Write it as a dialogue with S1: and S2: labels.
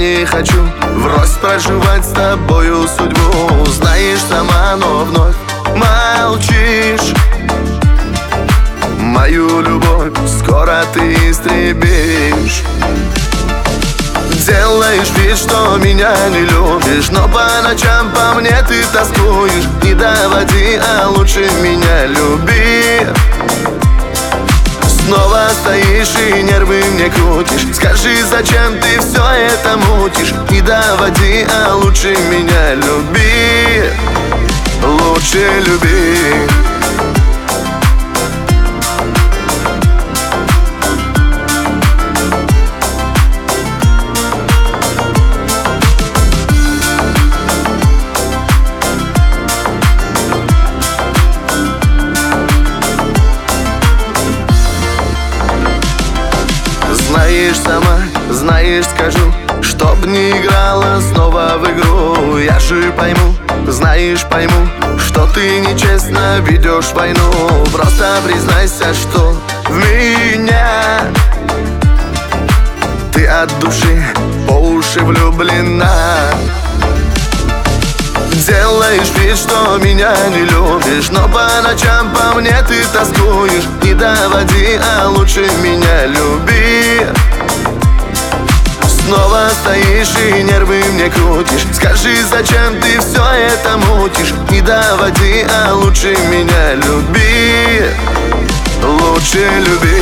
S1: не хочу врозь проживать с тобою судьбу. Знаешь сама, но вновь молчишь. Мою любовь скоро ты истребишь. Делаешь вид, что меня не любишь, но по ночам по мне ты тоскуешь. Не доводи, а лучше меня люби. Снова стоишь и нервы мне крутишь. Скажи, зачем ты все это мутишь? Не доводи, а лучше меня люби. Лучше люби. Знаешь сама, знаешь, скажу, чтоб не играла снова в игру. Я же пойму, знаешь, пойму, что ты нечестно ведешь войну. Просто признайся, что в меня ты от души по уши влюблена. Делаешь вид, что меня не любишь, но по ночам по мне ты тоскуешь. Не доводи, а лучше меня люби. Снова стоишь и нервы мне крутишь. Скажи, зачем ты все это мутишь? Не доводи, а лучше меня люби. Лучше люби.